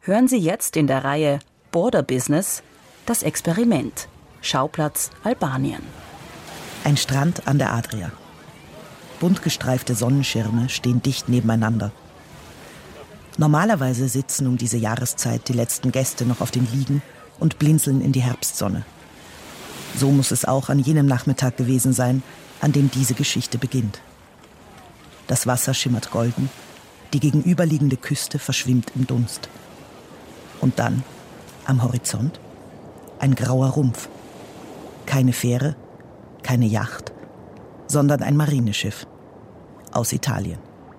Hören Sie jetzt in der Reihe Border Business das Experiment. Schauplatz Albanien. Ein Strand an der Adria. Bunt gestreifte Sonnenschirme stehen dicht nebeneinander. Normalerweise sitzen um diese Jahreszeit die letzten Gäste noch auf den Liegen und blinzeln in die Herbstsonne. So muss es auch an jenem Nachmittag gewesen sein, an dem diese Geschichte beginnt. Das Wasser schimmert golden, die gegenüberliegende Küste verschwimmt im Dunst. Und dann, am Horizont, ein grauer Rumpf. Keine Fähre, keine Yacht, sondern ein Marineschiff aus Italien.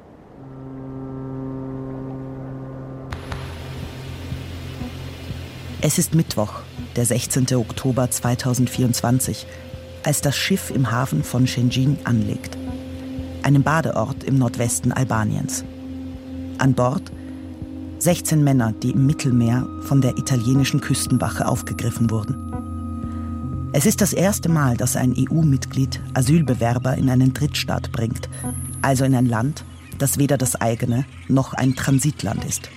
Es ist Mittwoch, der 16. Oktober 2024, als das Schiff im Hafen von Shëngjin anlegt, einem Badeort im Nordwesten Albaniens. An Bord 16 Männer, die im Mittelmeer von der italienischen Küstenwache aufgegriffen wurden. Es ist das erste Mal, dass ein EU-Mitglied Asylbewerber in einen Drittstaat bringt, also in ein Land, das weder das eigene noch ein Transitland ist.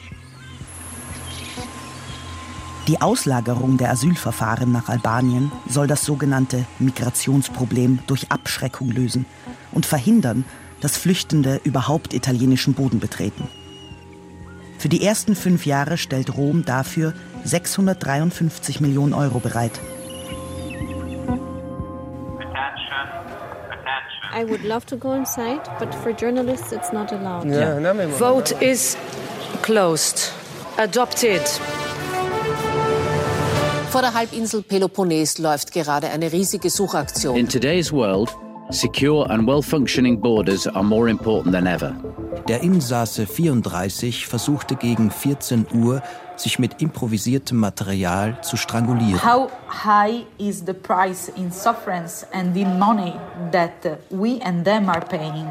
Die Auslagerung der Asylverfahren nach Albanien soll das sogenannte Migrationsproblem durch Abschreckung lösen und verhindern, dass Flüchtende überhaupt italienischen Boden betreten. Für die ersten 5 Jahre stellt Rom dafür 653 Millionen Euro bereit. I would love to go inside, but for journalists it's not allowed. Vote is closed. Adopted. Vor der Halbinsel Peloponnes läuft gerade eine riesige Suchaktion. In today's world, secure and well-functioning borders are more important than ever. Der Insasse 34 versuchte gegen 14 Uhr, sich mit improvisiertem Material zu strangulieren. How high is the price in sufferance and in money that we and them are paying?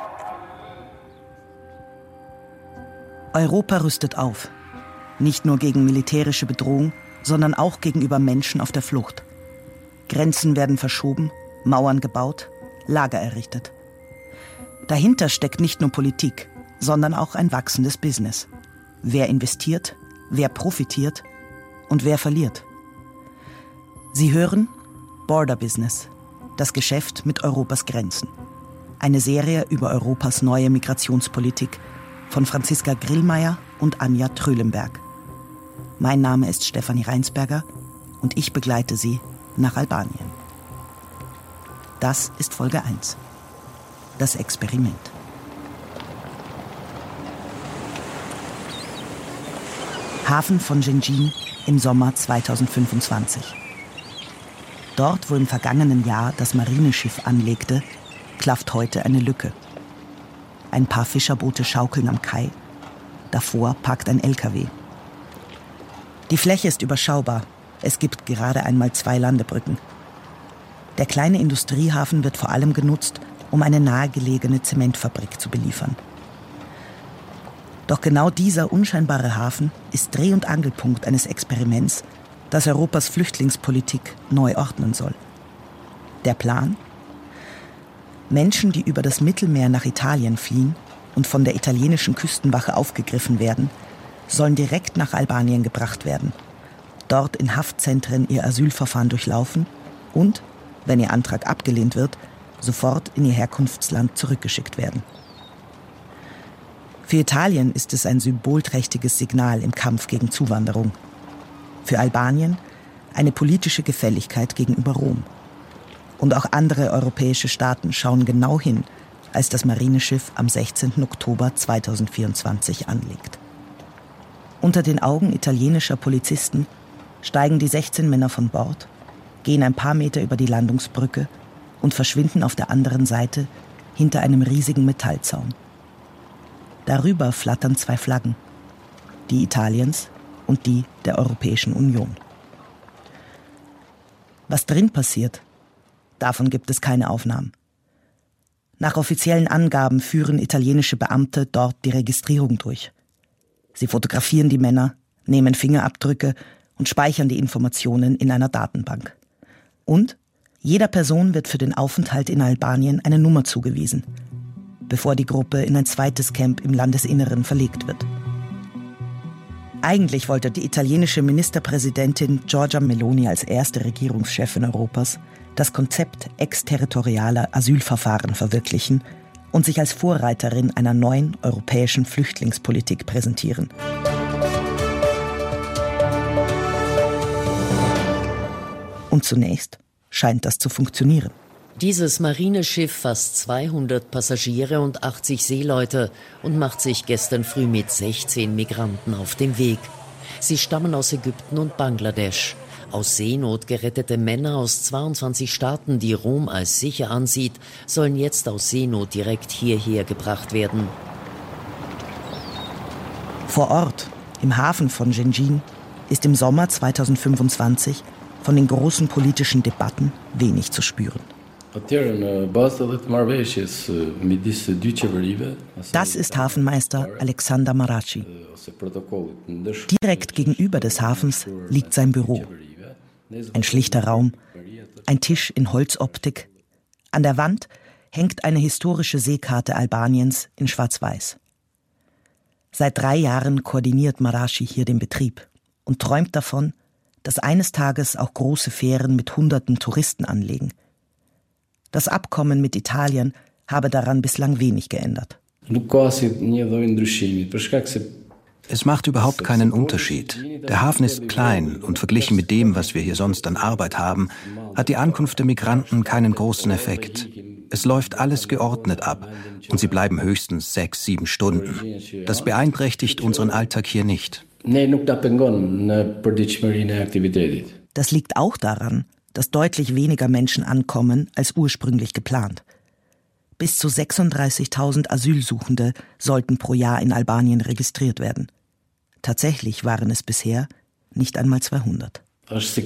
Europa rüstet auf. Nicht nur gegen militärische Bedrohung, sondern auch gegenüber Menschen auf der Flucht. Grenzen werden verschoben, Mauern gebaut, Lager errichtet. Dahinter steckt nicht nur Politik, sondern auch ein wachsendes Business. Wer investiert, wer profitiert und wer verliert. Sie hören Border Business, das Geschäft mit Europas Grenzen. Eine Serie über Europas neue Migrationspolitik von Franziska Grillmeier und Anja Trölenberg. Mein Name ist Stefanie Reinsberger und ich begleite Sie nach Albanien. Das ist Folge 1. Das Experiment. Hafen von Shëngjin im Sommer 2025. Dort, wo im vergangenen Jahr das Marineschiff anlegte, klafft heute eine Lücke. Ein paar Fischerboote schaukeln am Kai. Davor parkt ein LKW. Die Fläche ist überschaubar. Es gibt gerade einmal 2 Landebrücken. Der kleine Industriehafen wird vor allem genutzt, um eine nahegelegene Zementfabrik zu beliefern. Doch genau dieser unscheinbare Hafen ist Dreh- und Angelpunkt eines Experiments, das Europas Flüchtlingspolitik neu ordnen soll. Der Plan? Menschen, die über das Mittelmeer nach Italien fliehen und von der italienischen Küstenwache aufgegriffen werden, sollen direkt nach Albanien gebracht werden, dort in Haftzentren ihr Asylverfahren durchlaufen und, wenn ihr Antrag abgelehnt wird, sofort in ihr Herkunftsland zurückgeschickt werden. Für Italien ist es ein symbolträchtiges Signal im Kampf gegen Zuwanderung. Für Albanien eine politische Gefälligkeit gegenüber Rom. Und auch andere europäische Staaten schauen genau hin, als das Marineschiff am 16. Oktober 2024 anlegt. Unter den Augen italienischer Polizisten steigen die 16 Männer von Bord, gehen ein paar Meter über die Landungsbrücke und verschwinden auf der anderen Seite hinter einem riesigen Metallzaun. Darüber flattern 2 Flaggen, die Italiens und die der Europäischen Union. Was drin passiert, davon gibt es keine Aufnahmen. Nach offiziellen Angaben führen italienische Beamte dort die Registrierung durch. Sie fotografieren die Männer, nehmen Fingerabdrücke und speichern die Informationen in einer Datenbank. Und jeder Person wird für den Aufenthalt in Albanien eine Nummer zugewiesen, bevor die Gruppe in ein zweites Camp im Landesinneren verlegt wird. Eigentlich wollte die italienische Ministerpräsidentin Giorgia Meloni als erste Regierungschefin Europas das Konzept exterritorialer Asylverfahren verwirklichen und sich als Vorreiterin einer neuen europäischen Flüchtlingspolitik präsentieren. Und zunächst scheint das zu funktionieren. Dieses Marineschiff fasst 200 Passagiere und 80 Seeleute und macht sich gestern früh mit 16 Migranten auf den Weg. Sie stammen aus Ägypten und Bangladesch. Aus Seenot gerettete Männer aus 22 Staaten, die Rom als sicher ansieht, sollen jetzt aus Seenot direkt hierher gebracht werden. Vor Ort, im Hafen von Gengin, ist im Sommer 2025 von den großen politischen Debatten wenig zu spüren. Das ist Hafenmeister Alexander Marashi. Direkt gegenüber des Hafens liegt sein Büro. Ein schlichter Raum, ein Tisch in Holzoptik. An der Wand hängt eine historische Seekarte Albaniens in Schwarz-Weiß. Seit 3 Jahren koordiniert Marashi hier den Betrieb und träumt davon, dass eines Tages auch große Fähren mit Hunderten Touristen anlegen. Das Abkommen mit Italien habe daran bislang wenig geändert. Es macht überhaupt keinen Unterschied. Der Hafen ist klein und verglichen mit dem, was wir hier sonst an Arbeit haben, hat die Ankunft der Migranten keinen großen Effekt. Es läuft alles geordnet ab und sie bleiben höchstens 6-7 Stunden. Das beeinträchtigt unseren Alltag hier nicht. Das liegt auch daran, dass deutlich weniger Menschen ankommen als ursprünglich geplant. Bis zu 36.000 Asylsuchende sollten pro Jahr in Albanien registriert werden. Tatsächlich waren es bisher nicht einmal 200. Es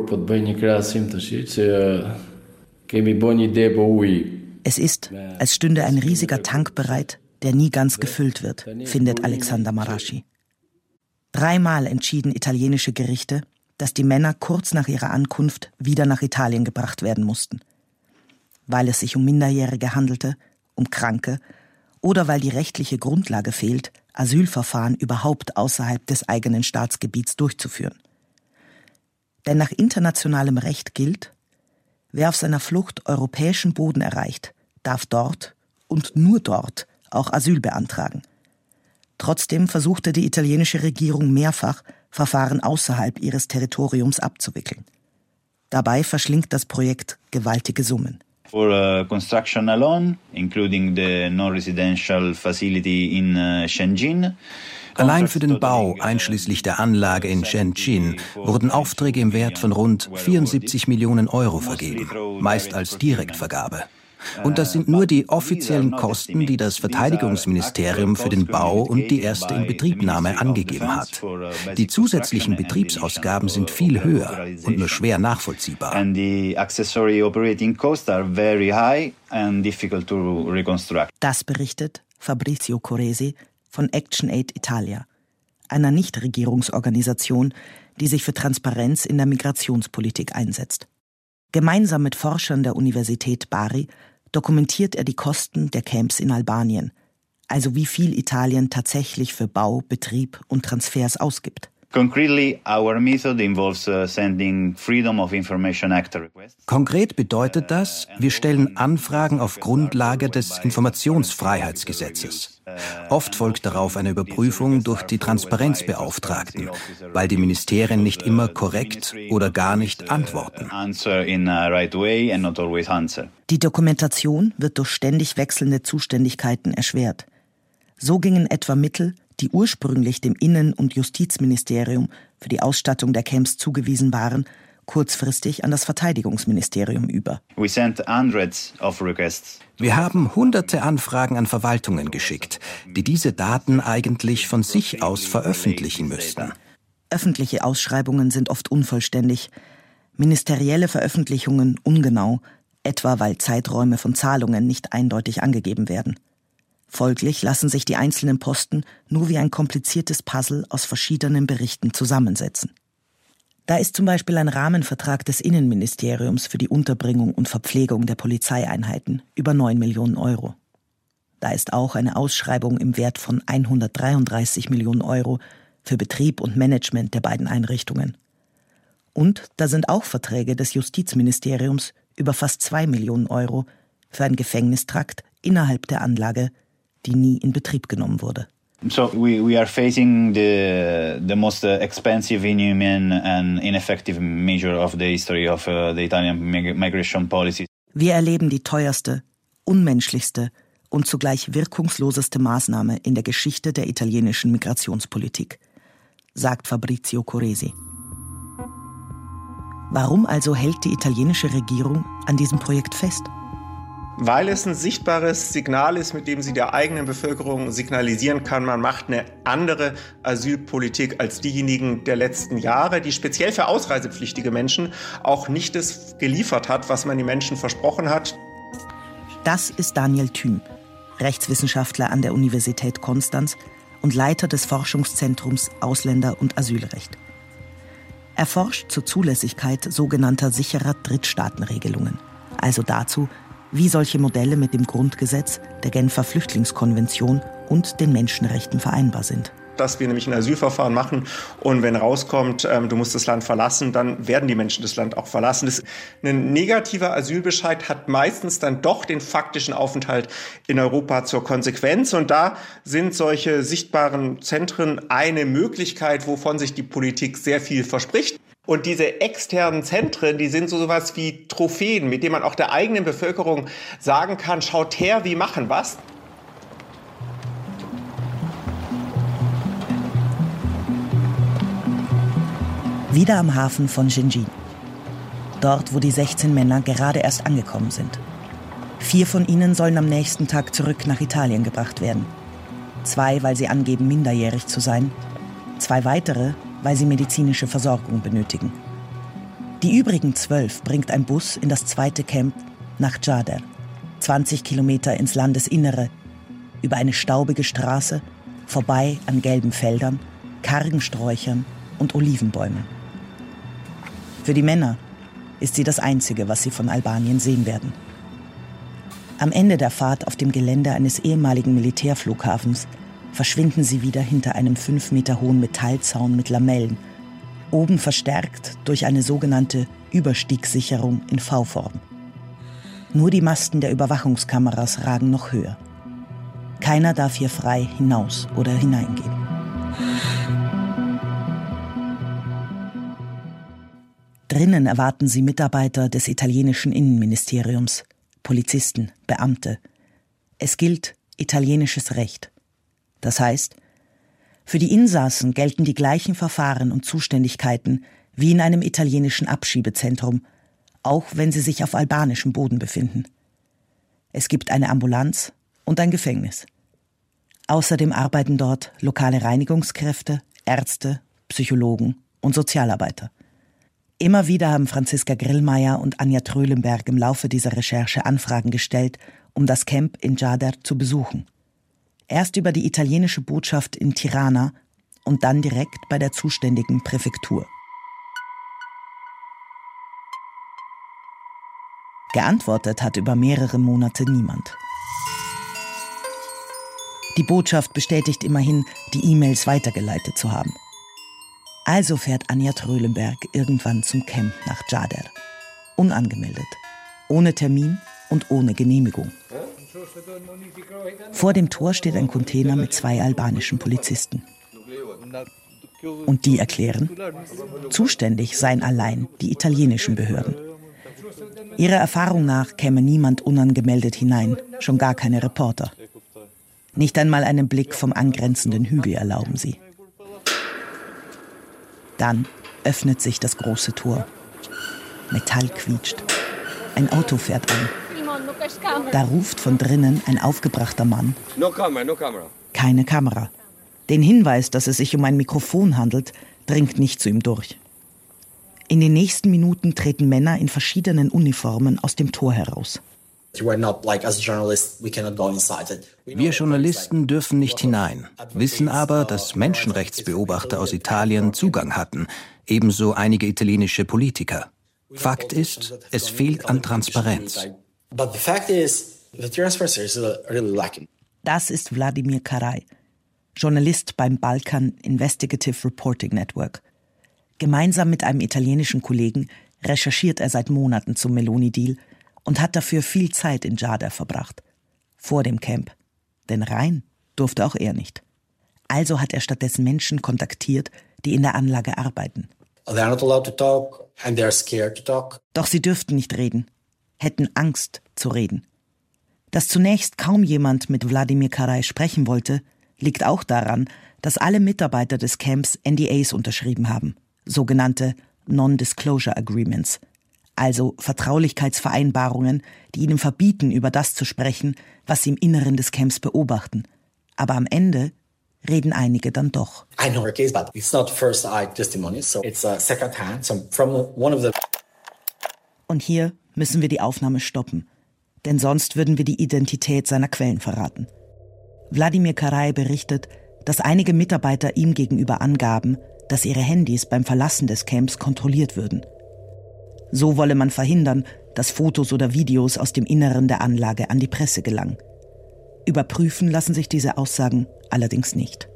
ist, als stünde ein riesiger Tank bereit, der nie ganz gefüllt wird, findet Alexander Marashi. 3-mal entschieden italienische Gerichte, dass die Männer kurz nach ihrer Ankunft wieder nach Italien gebracht werden mussten. Weil es sich um Minderjährige handelte, um Kranke oder weil die rechtliche Grundlage fehlt, Asylverfahren überhaupt außerhalb des eigenen Staatsgebiets durchzuführen. Denn nach internationalem Recht gilt, wer auf seiner Flucht europäischen Boden erreicht, darf dort und nur dort auch Asyl beantragen. Trotzdem versuchte die italienische Regierung mehrfach, Verfahren außerhalb ihres Territoriums abzuwickeln. Dabei verschlingt das Projekt gewaltige Summen. For construction alone, including the non-residential facility in Shenzhen. Allein für den Bau, einschließlich der Anlage in Shenzhen, wurden Aufträge im Wert von rund 74 Millionen Euro vergeben, meist als Direktvergabe. Und das sind nur die offiziellen Kosten, die das Verteidigungsministerium für den Bau und die erste Inbetriebnahme angegeben hat. Die zusätzlichen Betriebsausgaben sind viel höher und nur schwer nachvollziehbar. Das berichtet Fabrizio Corresi von ActionAid Italia, einer Nichtregierungsorganisation, die sich für Transparenz in der Migrationspolitik einsetzt. Gemeinsam mit Forschern der Universität Bari dokumentiert er die Kosten der Camps in Albanien, also wie viel Italien tatsächlich für Bau, Betrieb und Transfers ausgibt. Konkret bedeutet das, wir stellen Anfragen auf Grundlage des Informationsfreiheitsgesetzes. Oft folgt darauf eine Überprüfung durch die Transparenzbeauftragten, weil die Ministerien nicht immer korrekt oder gar nicht antworten. Die Dokumentation wird durch ständig wechselnde Zuständigkeiten erschwert. So gingen etwa Mittel, die ursprünglich dem Innen- und Justizministerium für die Ausstattung der Camps zugewiesen waren, kurzfristig an das Verteidigungsministerium über. Wir haben hunderte Anfragen an Verwaltungen geschickt, die diese Daten eigentlich von sich aus veröffentlichen müssten. Öffentliche Ausschreibungen sind oft unvollständig, ministerielle Veröffentlichungen ungenau, etwa weil Zeiträume von Zahlungen nicht eindeutig angegeben werden. Folglich lassen sich die einzelnen Posten nur wie ein kompliziertes Puzzle aus verschiedenen Berichten zusammensetzen. Da ist zum Beispiel ein Rahmenvertrag des Innenministeriums für die Unterbringung und Verpflegung der Polizeieinheiten über 9 Millionen Euro. Da ist auch eine Ausschreibung im Wert von 133 Millionen Euro für Betrieb und Management der beiden Einrichtungen. Und da sind auch Verträge des Justizministeriums über fast 2 Millionen Euro für einen Gefängnistrakt innerhalb der Anlage, die nie in Betrieb genommen wurde. So we are facing the most expensive, inhuman and ineffective measure of the history of the Italian migration policy. Wir erleben die teuerste, unmenschlichste und zugleich wirkungsloseste Maßnahme in der Geschichte der italienischen Migrationspolitik, sagt Fabrizio Corresi. Warum also hält die italienische Regierung an diesem Projekt fest? Weil es ein sichtbares Signal ist, mit dem sie der eigenen Bevölkerung signalisieren kann, man macht eine andere Asylpolitik als diejenigen der letzten Jahre, die speziell für ausreisepflichtige Menschen auch nicht das geliefert hat, was man den Menschen versprochen hat. Das ist Daniel Thüm, Rechtswissenschaftler an der Universität Konstanz und Leiter des Forschungszentrums Ausländer- und Asylrecht. Er forscht zur Zulässigkeit sogenannter sicherer Drittstaatenregelungen, also dazu, wie solche Modelle mit dem Grundgesetz, der Genfer Flüchtlingskonvention und den Menschenrechten vereinbar sind. Dass wir nämlich ein Asylverfahren machen und wenn rauskommt, du musst das Land verlassen, dann werden die Menschen das Land auch verlassen. Ein negativer Asylbescheid hat meistens dann doch den faktischen Aufenthalt in Europa zur Konsequenz. Und da sind solche sichtbaren Zentren eine Möglichkeit, wovon sich die Politik sehr viel verspricht. Und diese externen Zentren, die sind so sowas wie Trophäen, mit denen man auch der eigenen Bevölkerung sagen kann, schaut her, wir machen was. Wieder am Hafen von Gengin. Dort, wo die 16 Männer gerade erst angekommen sind. 4 von ihnen sollen am nächsten Tag zurück nach Italien gebracht werden. 2, weil sie angeben, minderjährig zu sein. 2 weitere, weil sie medizinische Versorgung benötigen. Die übrigen 12 bringt ein Bus in das zweite Camp nach Gjader, 20 Kilometer ins Landesinnere, über eine staubige Straße, vorbei an gelben Feldern, kargen Sträuchern und Olivenbäumen. Für die Männer ist sie das Einzige, was sie von Albanien sehen werden. Am Ende der Fahrt auf dem Gelände eines ehemaligen Militärflughafens verschwinden sie wieder hinter einem 5 Meter hohen Metallzaun mit Lamellen, oben verstärkt durch eine sogenannte Überstiegssicherung in V-Form. Nur die Masten der Überwachungskameras ragen noch höher. Keiner darf hier frei hinaus oder hineingehen. Drinnen erwarten sie Mitarbeiter des italienischen Innenministeriums, Polizisten, Beamte. Es gilt italienisches Recht. Das heißt, für die Insassen gelten die gleichen Verfahren und Zuständigkeiten wie in einem italienischen Abschiebezentrum, auch wenn sie sich auf albanischem Boden befinden. Es gibt eine Ambulanz und ein Gefängnis. Außerdem arbeiten dort lokale Reinigungskräfte, Ärzte, Psychologen und Sozialarbeiter. Immer wieder haben Franziska Grillmeier und Anja Trölenberg im Laufe dieser Recherche Anfragen gestellt, um das Camp in Gjader zu besuchen. Erst über die italienische Botschaft in Tirana und dann direkt bei der zuständigen Präfektur. Geantwortet hat über mehrere Monate niemand. Die Botschaft bestätigt immerhin, die E-Mails weitergeleitet zu haben. Also fährt Anja Trölenberg irgendwann zum Camp nach Gjader. Unangemeldet, ohne Termin und ohne Genehmigung. Vor dem Tor steht ein Container mit 2 albanischen Polizisten. Und die erklären, zuständig seien allein die italienischen Behörden. Ihrer Erfahrung nach käme niemand unangemeldet hinein, schon gar keine Reporter. Nicht einmal einen Blick vom angrenzenden Hügel erlauben sie. Dann öffnet sich das große Tor. Metall quietscht. Ein Auto fährt an. Da ruft von drinnen ein aufgebrachter Mann. Keine Kamera. Den Hinweis, dass es sich um ein Mikrofon handelt, dringt nicht zu ihm durch. In den nächsten Minuten treten Männer in verschiedenen Uniformen aus dem Tor heraus. Wir Journalisten dürfen nicht hinein, wissen aber, dass Menschenrechtsbeobachter aus Italien Zugang hatten, ebenso einige italienische Politiker. Fakt ist, es fehlt an Transparenz. Das ist Wladimir Karai, Journalist beim Balkan Investigative Reporting Network. Gemeinsam mit einem italienischen Kollegen recherchiert er seit Monaten zum Meloni-Deal und hat dafür viel Zeit in Dschadar verbracht. Vor dem Camp. Denn rein durfte auch er nicht. Also hat er stattdessen Menschen kontaktiert, die in der Anlage arbeiten. Doch sie dürften nicht reden, hätten Angst zu reden. Dass zunächst kaum jemand mit Wladimir Karaj sprechen wollte, liegt auch daran, dass alle Mitarbeiter des Camps NDAs unterschrieben haben, sogenannte Non-Disclosure Agreements, also Vertraulichkeitsvereinbarungen, die ihnen verbieten, über das zu sprechen, was sie im Inneren des Camps beobachten. Aber am Ende reden einige dann doch. Und hier müssen wir die Aufnahme stoppen, denn sonst würden wir die Identität seiner Quellen verraten. Wladimir Karaj berichtet, dass einige Mitarbeiter ihm gegenüber angaben, dass ihre Handys beim Verlassen des Camps kontrolliert würden. So wolle man verhindern, dass Fotos oder Videos aus dem Inneren der Anlage an die Presse gelangen. Überprüfen lassen sich diese Aussagen allerdings nicht.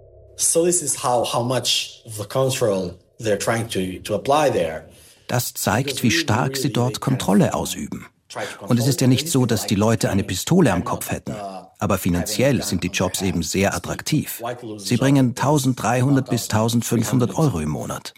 Das zeigt, wie stark sie dort Kontrolle ausüben. Und es ist ja nicht so, dass die Leute eine Pistole am Kopf hätten. Aber finanziell sind die Jobs eben sehr attraktiv. Sie bringen 1.300 bis 1.500 Euro im Monat.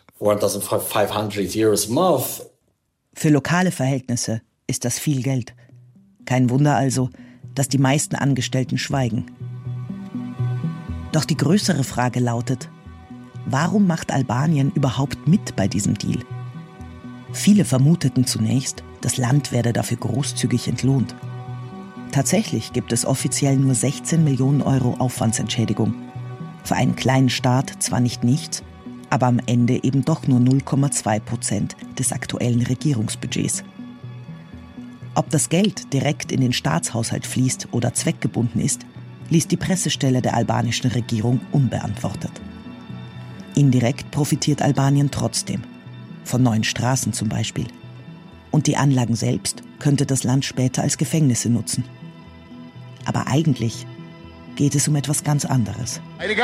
Für lokale Verhältnisse ist das viel Geld. Kein Wunder also, dass die meisten Angestellten schweigen. Doch die größere Frage lautet, warum macht Albanien überhaupt mit bei diesem Deal? Viele vermuteten zunächst, das Land werde dafür großzügig entlohnt. Tatsächlich gibt es offiziell nur 16 Millionen Euro Aufwandsentschädigung. Für einen kleinen Staat zwar nicht nichts, aber am Ende eben doch nur 0,2% des aktuellen Regierungsbudgets. Ob das Geld direkt in den Staatshaushalt fließt oder zweckgebunden ist, ließ die Pressestelle der albanischen Regierung unbeantwortet. Indirekt profitiert Albanien trotzdem. Von neuen Straßen zum Beispiel. Und die Anlagen selbst könnte das Land später als Gefängnisse nutzen. Aber eigentlich geht es um etwas ganz anderes.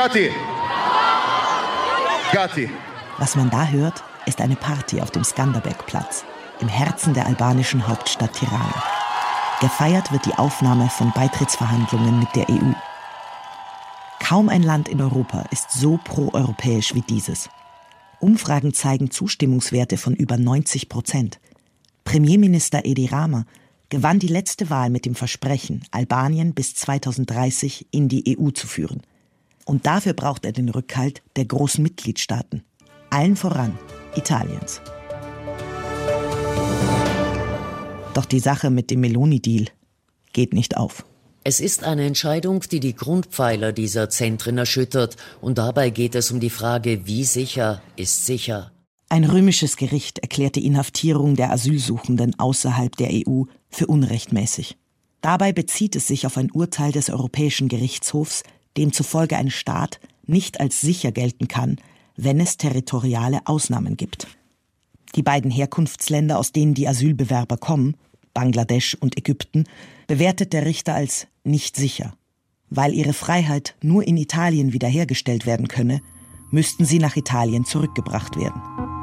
Was man da hört, ist eine Party auf dem Skanderbeg-Platz, im Herzen der albanischen Hauptstadt Tirana. Gefeiert wird die Aufnahme von Beitrittsverhandlungen mit der EU. Kaum ein Land in Europa ist so proeuropäisch wie dieses. Umfragen zeigen Zustimmungswerte von über 90%. Premierminister Edi Rama gewann die letzte Wahl mit dem Versprechen, Albanien bis 2030 in die EU zu führen. Und dafür braucht er den Rückhalt der großen Mitgliedstaaten, allen voran Italiens. Doch die Sache mit dem Meloni-Deal geht nicht auf. Es ist eine Entscheidung, die die Grundpfeiler dieser Zentren erschüttert. Und dabei geht es um die Frage, wie sicher ist sicher. Ein römisches Gericht erklärte Inhaftierung der Asylsuchenden außerhalb der EU für unrechtmäßig. Dabei bezieht es sich auf ein Urteil des Europäischen Gerichtshofs, demzufolge ein Staat nicht als sicher gelten kann, wenn es territoriale Ausnahmen gibt. Die beiden Herkunftsländer, aus denen die Asylbewerber kommen, Bangladesch und Ägypten, bewertet der Richter als nicht sicher. Weil ihre Freiheit nur in Italien wiederhergestellt werden könne, müssten sie nach Italien zurückgebracht werden.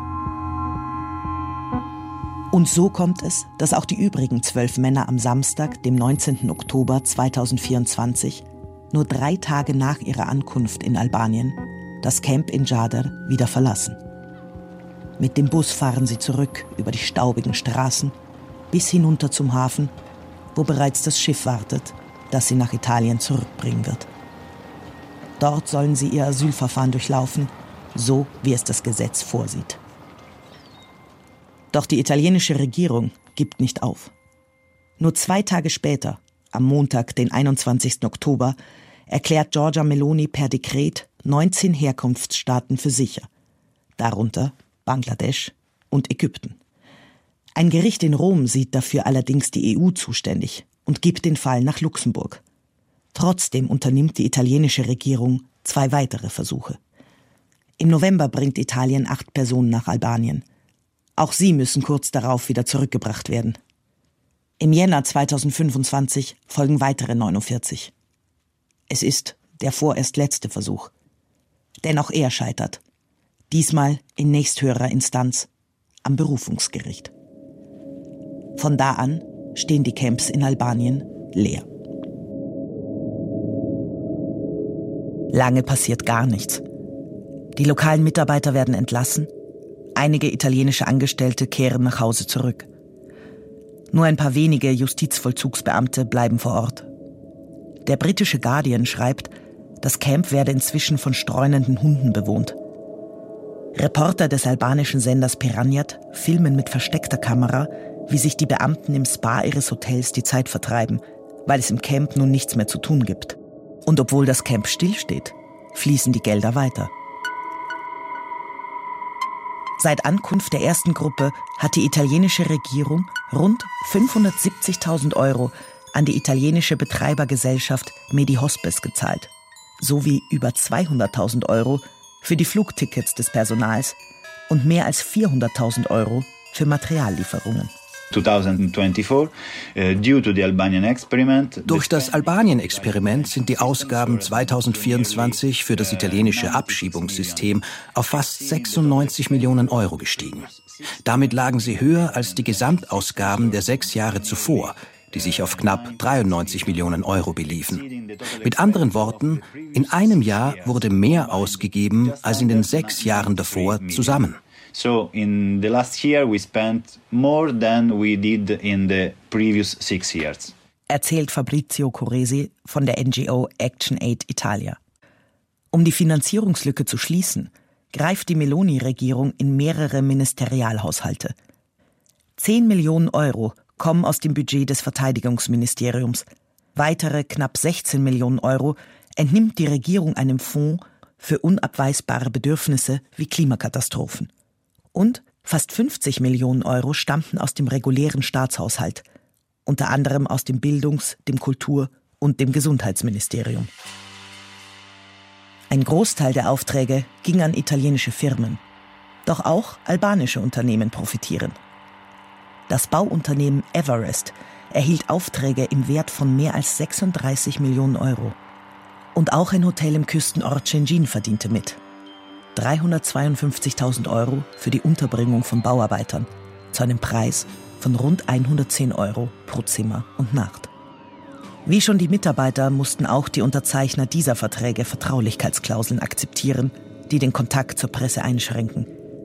Und so kommt es, dass auch die übrigen 12 Männer am Samstag, dem 19. Oktober 2024, nur 3 Tage nach ihrer Ankunft in Albanien, das Camp in Dschadar wieder verlassen. Mit dem Bus fahren sie zurück über die staubigen Straßen bis hinunter zum Hafen, wo bereits das Schiff wartet, das sie nach Italien zurückbringen wird. Dort sollen sie ihr Asylverfahren durchlaufen, so wie es das Gesetz vorsieht. Doch die italienische Regierung gibt nicht auf. Nur 2 Tage später, am Montag, den 21. Oktober, erklärt Giorgia Meloni per Dekret 19 Herkunftsstaaten für sicher, darunter Bangladesch und Ägypten. Ein Gericht in Rom sieht dafür allerdings die EU zuständig und gibt den Fall nach Luxemburg. Trotzdem unternimmt die italienische Regierung 2 weitere Versuche. Im November bringt Italien 8 Personen nach Albanien. Auch sie müssen kurz darauf wieder zurückgebracht werden. Im Jänner 2025 folgen weitere 49. Es ist der vorerst letzte Versuch. Denn auch er scheitert. Diesmal in nächsthöherer Instanz, am Berufungsgericht. Von da an stehen die Camps in Albanien leer. Lange passiert gar nichts. Die lokalen Mitarbeiter werden entlassen. Einige italienische Angestellte kehren nach Hause zurück. Nur ein paar wenige Justizvollzugsbeamte bleiben vor Ort. Der britische Guardian schreibt, das Camp werde inzwischen von streunenden Hunden bewohnt. Reporter des albanischen Senders Piranjat filmen mit versteckter Kamera, wie sich die Beamten im Spa ihres Hotels die Zeit vertreiben, weil es im Camp nun nichts mehr zu tun gibt. Und obwohl das Camp stillsteht, fließen die Gelder weiter. Seit Ankunft der ersten Gruppe hat die italienische Regierung rund 570.000 € an die italienische Betreibergesellschaft Medihospes gezahlt, sowie über 200.000 € für die Flugtickets des Personals und mehr als 400.000 € für Materiallieferungen. 2024, due to the Albanian experiment. Durch das Albanien-Experiment sind die Ausgaben 2024 für das italienische Abschiebungssystem auf fast 96 Millionen € gestiegen. Damit lagen sie höher als die Gesamtausgaben der 6 Jahre zuvor, die sich auf knapp 93 Millionen € beliefen. Mit anderen Worten, in einem Jahr wurde mehr ausgegeben als in den 6 Jahren davor zusammen. So in the last year we spent more than we did in the previous 6 years. Erzählt Fabrizio Corresi von der NGO Action Aid Italia. Um die Finanzierungslücke zu schließen, greift die Meloni-Regierung in mehrere Ministerialhaushalte. 10 Millionen € kommen aus dem Budget des Verteidigungsministeriums. Weitere knapp 16 Millionen € entnimmt die Regierung einem Fonds für unabweisbare Bedürfnisse wie Klimakatastrophen. Und fast 50 Millionen € stammten aus dem regulären Staatshaushalt, unter anderem aus dem Bildungs-, dem Kultur- und dem Gesundheitsministerium. Ein Großteil der Aufträge ging an italienische Firmen. Doch auch albanische Unternehmen profitieren. Das Bauunternehmen Everest erhielt Aufträge im Wert von mehr als 36 Millionen €. Und auch ein Hotel im Küstenort Shëngjin verdiente mit. 352.000 € für die Unterbringung von Bauarbeitern, zu einem Preis von rund 110 € pro Zimmer und Nacht. Wie schon die Mitarbeiter mussten auch die Unterzeichner dieser Verträge Vertraulichkeitsklauseln akzeptieren, die den Kontakt zur Presse einschränken.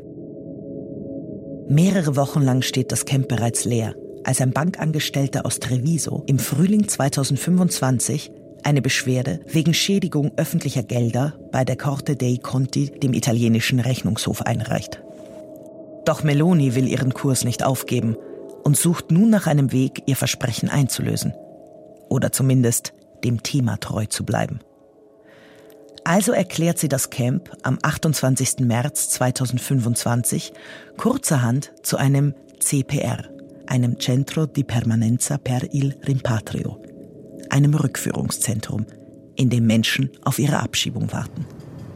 Mehrere Wochen lang steht das Camp bereits leer, als ein Bankangestellter aus Treviso im Frühling 2025 eine Beschwerde wegen Schädigung öffentlicher Gelder bei der Corte dei Conti, dem italienischen Rechnungshof, einreicht. Doch Meloni will ihren Kurs nicht aufgeben und sucht nun nach einem Weg, ihr Versprechen einzulösen. Oder zumindest dem Thema treu zu bleiben. Also erklärt sie das Camp am 28. März 2025 kurzerhand zu einem CPR, einem Centro di Permanenza per il Rimpatrio, einem Rückführungszentrum, in dem Menschen auf ihre Abschiebung warten.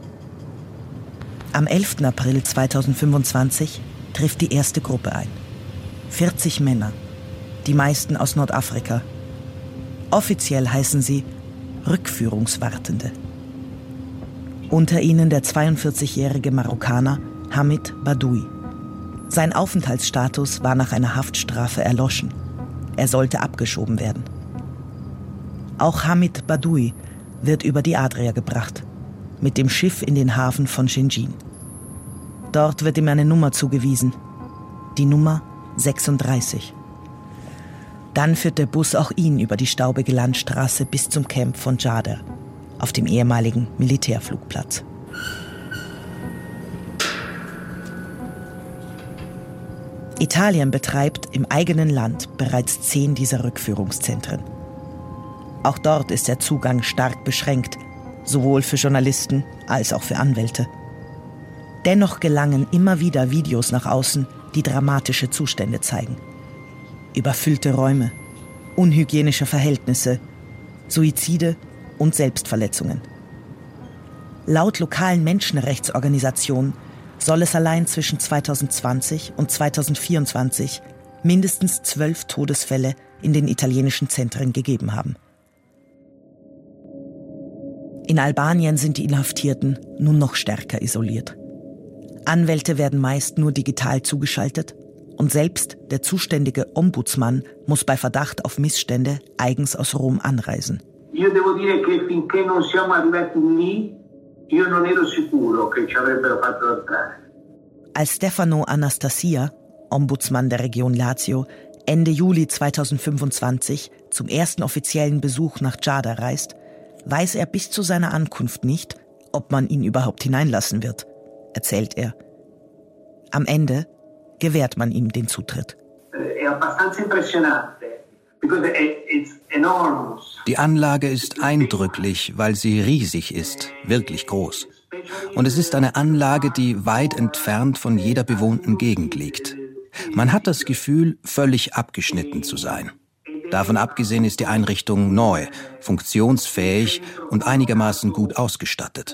Am 11. April 2025 trifft die erste Gruppe ein. 40 Männer, die meisten aus Nordafrika. Offiziell heißen sie Rückführungswartende. Unter ihnen der 42-jährige Marokkaner Hamid Badoui. Sein Aufenthaltsstatus war nach einer Haftstrafe erloschen. Er sollte abgeschoben werden. Auch Hamid Badoui wird über die Adria gebracht, mit dem Schiff in den Hafen von Shëngjin. Dort wird ihm eine Nummer zugewiesen, die Nummer 36. Dann führt der Bus auch ihn über die staubige Landstraße bis zum Camp von Djader, auf dem ehemaligen Militärflugplatz. Italien betreibt im eigenen Land bereits 10 dieser Rückführungszentren. Auch dort ist der Zugang stark beschränkt, sowohl für Journalisten als auch für Anwälte. Dennoch gelangen immer wieder Videos nach außen, die dramatische Zustände zeigen. Überfüllte Räume, unhygienische Verhältnisse, Suizide und Selbstverletzungen. Laut lokalen Menschenrechtsorganisationen soll es allein zwischen 2020 und 2024 mindestens 12 Todesfälle in den italienischen Zentren gegeben haben. In Albanien sind die Inhaftierten nun noch stärker isoliert. Anwälte werden meist nur digital zugeschaltet und selbst der zuständige Ombudsmann muss bei Verdacht auf Missstände eigens aus Rom anreisen. Io devo dire che finché non siamo arrivati lì, io non ero sicuro che ci avrebbero fatto entrare. Als Stefano Anastasia, Ombudsmann der Region Lazio, Ende Juli 2025 zum ersten offiziellen Besuch nach Dschada reist, weiß er bis zu seiner Ankunft nicht, ob man ihn überhaupt hineinlassen wird, erzählt er. Am Ende gewährt man ihm den Zutritt. Die Anlage ist eindrücklich, weil sie riesig ist, wirklich groß. Und es ist eine Anlage, die weit entfernt von jeder bewohnten Gegend liegt. Man hat das Gefühl, völlig abgeschnitten zu sein. Davon abgesehen ist die Einrichtung neu, funktionsfähig und einigermaßen gut ausgestattet.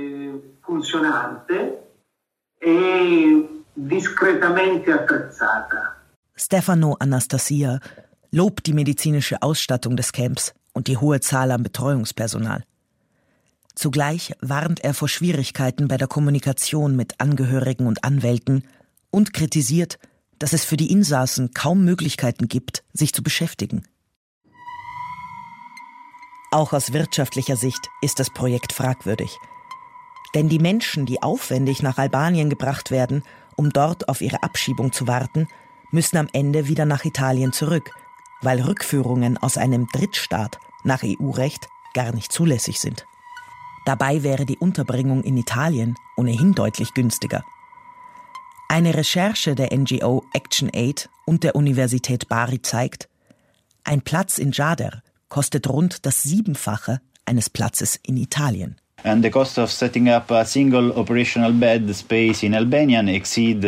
Stefano Anastasia lobt die medizinische Ausstattung des Camps und die hohe Zahl an Betreuungspersonal. Zugleich warnt er vor Schwierigkeiten bei der Kommunikation mit Angehörigen und Anwälten und kritisiert, dass es für die Insassen kaum Möglichkeiten gibt, sich zu beschäftigen. Auch aus wirtschaftlicher Sicht ist das Projekt fragwürdig. Denn die Menschen, die aufwendig nach Albanien gebracht werden, um dort auf ihre Abschiebung zu warten, müssen am Ende wieder nach Italien zurück, weil Rückführungen aus einem Drittstaat nach EU-Recht gar nicht zulässig sind. Dabei wäre die Unterbringung in Italien ohnehin deutlich günstiger. Eine Recherche der NGO ActionAid und der Universität Bari zeigt, ein Platz in Dschada kostet rund das 7-fache eines Platzes in Italien. And the cost of setting up a single operational bed space in Albania exceed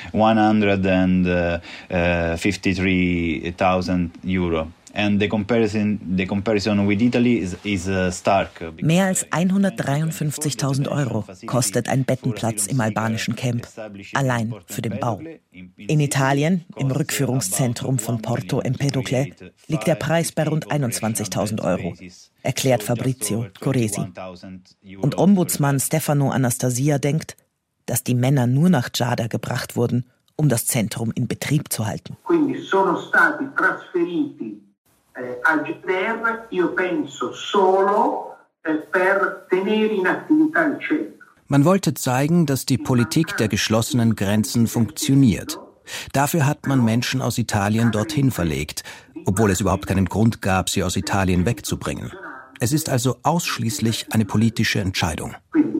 153,000 Euro. And the comparison with Italy is stark. Mehr als 153.000 Euro kostet ein Bettenplatz im albanischen Camp, allein für den Bau. In Italien, im Rückführungszentrum von Porto Empedocle, liegt der Preis bei rund 21.000 Euro, erklärt Fabrizio Corresi. Und Ombudsmann Stefano Anastasia denkt, dass die Männer nur nach Dschada gebracht wurden, um das Zentrum in Betrieb zu halten. A GDR io penso solo per tenere in attività il centro. Man wollte zeigen, dass die Politik der geschlossenen Grenzen funktioniert. Dafür hat man Menschen aus Italien dorthin verlegt, obwohl es überhaupt keinen Grund gab, sie aus Italien wegzubringen. Es ist also ausschließlich eine politische Entscheidung.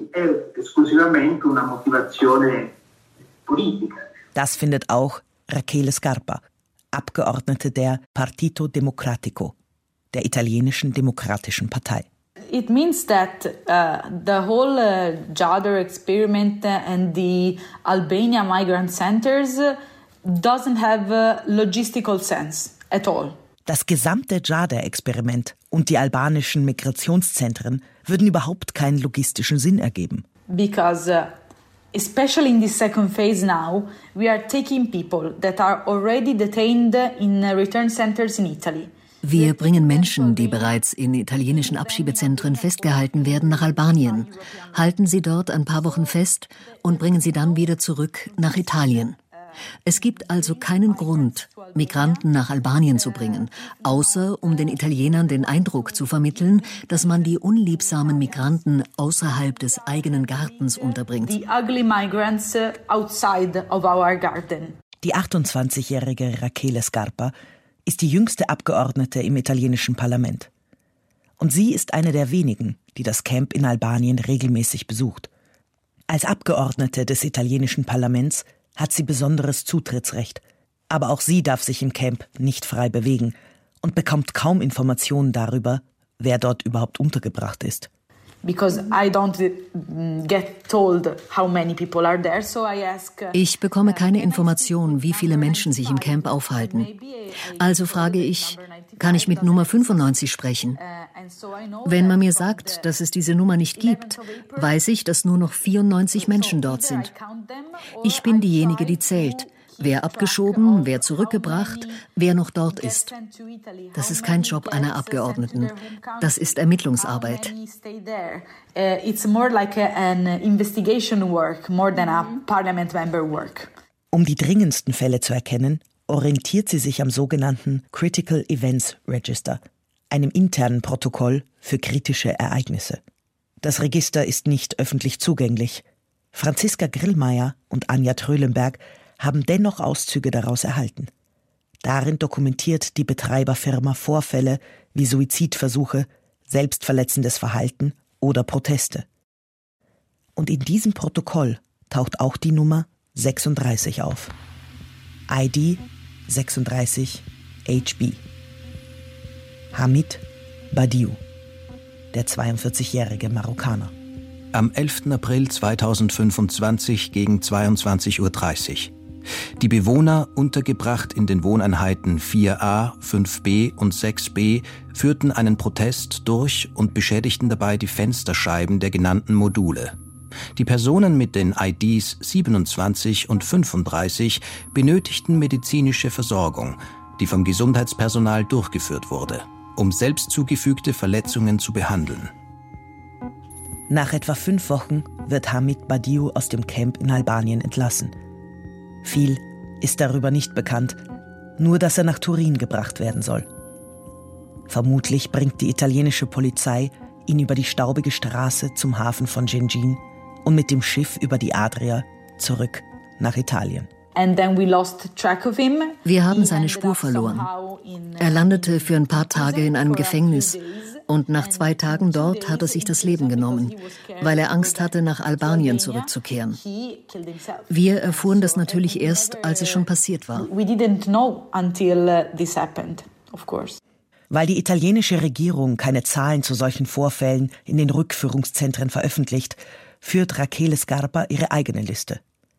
Das findet auch Rachele Scarpa, Abgeordnete der Partito Democratico, der italienischen Demokratischen Partei. It means that the whole Dschada experiment and the Albania migrant centers doesn't have a logistical sense at all. Das gesamte Dschada-Experiment und die albanischen Migrationszentren würden überhaupt keinen logistischen Sinn ergeben. Because especially in this second phase now, we are taking people that are already detained in return centers in Italy. Wir bringen Menschen, die bereits in italienischen Abschiebezentren festgehalten werden, nach Albanien, halten sie dort ein paar Wochen fest und bringen sie dann wieder zurück nach Italien. Es gibt also keinen Grund, Migranten nach Albanien zu bringen, außer um den Italienern den Eindruck zu vermitteln, dass man die unliebsamen Migranten außerhalb des eigenen Gartens unterbringt. The ugly migrants outside of our garden. Die 28-jährige Rachele Scarpa ist die jüngste Abgeordnete im italienischen Parlament. Und sie ist eine der wenigen, die das Camp in Albanien regelmäßig besucht. Als Abgeordnete des italienischen Parlaments hat sie besonderes Zutrittsrecht. Aber auch sie darf sich im Camp nicht frei bewegen und bekommt kaum Informationen darüber, wer dort überhaupt untergebracht ist. Ich bekomme keine Information, wie viele Menschen sich im Camp aufhalten. Also frage ich, kann ich mit Nummer 95 sprechen? Wenn man mir sagt, dass es diese Nummer nicht gibt, weiß ich, dass nur noch 94 Menschen dort sind. Ich bin diejenige, die zählt. Wer abgeschoben, wer zurückgebracht, wer noch dort ist. Das ist kein Job einer Abgeordneten. Das ist Ermittlungsarbeit. It's more like an investigation work, more than a parliament member work. Um die dringendsten Fälle zu erkennen, orientiert sie sich am sogenannten Critical Events Register, einem internen Protokoll für kritische Ereignisse. Das Register ist nicht öffentlich zugänglich. Franziska Grillmeier und Anja Trölenberg haben dennoch Auszüge daraus erhalten. Darin dokumentiert die Betreiberfirma Vorfälle wie Suizidversuche, selbstverletzendes Verhalten oder Proteste. Und in diesem Protokoll taucht auch die Nummer 36 auf. ID 36 HB. Hamid Badiou, der 42-jährige Marokkaner. Am 11. April 2025 gegen 22:30 Uhr. Die Bewohner, untergebracht in den Wohneinheiten 4a, 5b und 6b, führten einen Protest durch und beschädigten dabei die Fensterscheiben der genannten Module. Die Personen mit den IDs 27 und 35 benötigten medizinische Versorgung, die vom Gesundheitspersonal durchgeführt wurde, um selbst zugefügte Verletzungen zu behandeln. Nach etwa 5 Wochen wird Hamid Badiou aus dem Camp in Albanien entlassen. Viel ist darüber nicht bekannt, nur dass er nach Turin gebracht werden soll. Vermutlich bringt die italienische Polizei ihn über die staubige Straße zum Hafen von Gengin und mit dem Schiff über die Adria zurück nach Italien. Wir haben seine Spur verloren. Er landete für ein paar Tage in einem Gefängnis und nach 2 Tagen dort hat er sich das Leben genommen, weil er Angst hatte, nach Albanien zurückzukehren. Wir erfuhren das natürlich erst, als es schon passiert war. Weil die italienische Regierung keine Zahlen zu solchen Vorfällen in den Rückführungszentren veröffentlicht, führt Rachele Scarpa ihre eigene Liste.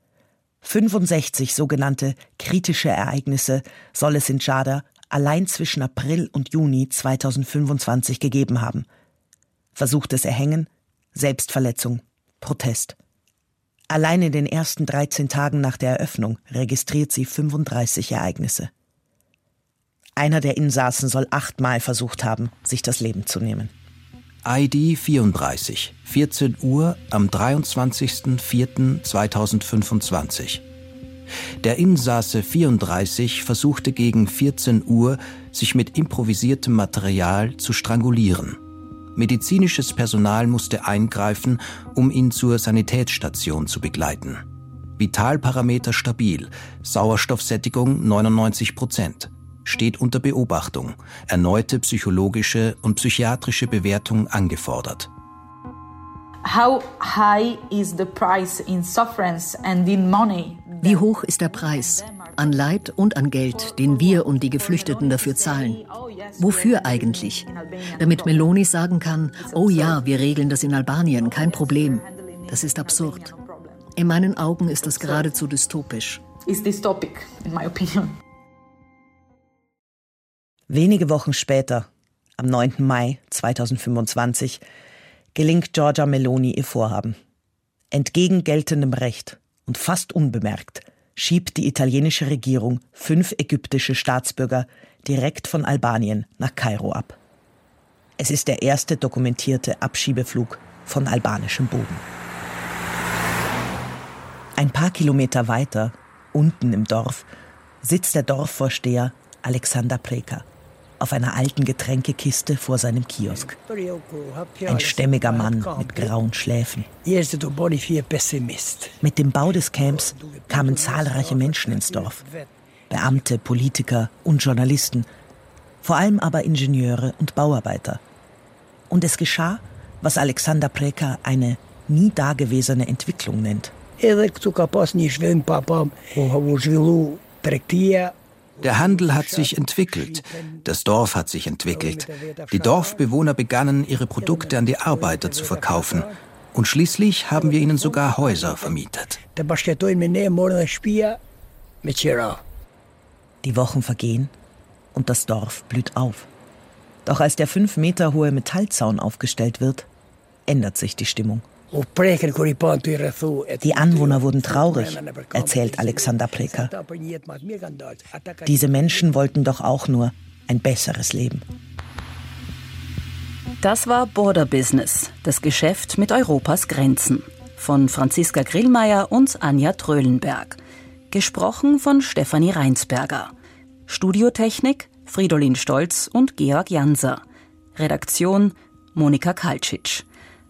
65 sogenannte kritische Ereignisse soll es in Dschada allein zwischen April und Juni 2025 gegeben haben. Versuchtes Erhängen, Selbstverletzung, Protest. Allein in den ersten 13 Tagen nach der Eröffnung registriert sie 35 Ereignisse. Einer der Insassen soll 8-mal versucht haben, sich das Leben zu nehmen. ID 34, 14 Uhr am 23.04.2025. Der Insasse 34 versuchte gegen 14 Uhr, sich mit improvisiertem Material zu strangulieren. Medizinisches Personal musste eingreifen, um ihn zur Sanitätsstation zu begleiten. Vitalparameter stabil, Sauerstoffsättigung 99%. Steht unter Beobachtung, erneute psychologische und psychiatrische Bewertung angefordert. Wie hoch ist der Preis an Leid und an Geld, den wir und die Geflüchteten dafür zahlen? Wofür eigentlich? Damit Meloni sagen kann, oh ja, wir regeln das in Albanien, kein Problem. Das ist absurd. In meinen Augen ist das geradezu dystopisch. Wenige Wochen später, am 9. Mai 2025, gelingt Giorgia Meloni ihr Vorhaben. Entgegen geltendem Recht und fast unbemerkt schiebt die italienische Regierung 5 ägyptische Staatsbürger direkt von Albanien nach Kairo ab. Es ist der erste dokumentierte Abschiebeflug von albanischem Boden. Ein paar Kilometer weiter, unten im Dorf, sitzt der Dorfvorsteher Alexander Preka auf einer alten Getränkekiste vor seinem Kiosk. Ein stämmiger Mann mit grauen Schläfen. Mit dem Bau des Camps kamen zahlreiche Menschen ins Dorf. Beamte, Politiker und Journalisten. Vor allem aber Ingenieure und Bauarbeiter. Und es geschah, was Alexander Preka eine nie dagewesene Entwicklung nennt. Der Handel hat sich entwickelt, das Dorf hat sich entwickelt. Die Dorfbewohner begannen, ihre Produkte an die Arbeiter zu verkaufen. Und schließlich haben wir ihnen sogar Häuser vermietet. Die Wochen vergehen und das Dorf blüht auf. Doch als der 5 Meter hohe Metallzaun aufgestellt wird, ändert sich die Stimmung. Die Anwohner wurden traurig, erzählt Alexander Preker. Diese Menschen wollten doch auch nur ein besseres Leben. Das war Border Business, das Geschäft mit Europas Grenzen. Von Franziska Grillmeier und Anja Tröhlenberg. Gesprochen von Stefanie Reinsberger. Studiotechnik Fridolin Stolz und Georg Janser. Redaktion Monika Kaltschitsch.